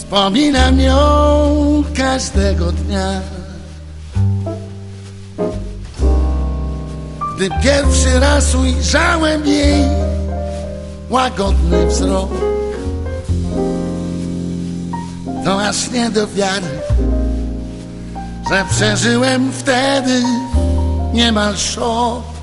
Wspominam ją każdego dnia. Gdy pierwszy raz ujrzałem jej łagodny wzrok, to aż nie do wiary, że przeżyłem wtedy niemal szok.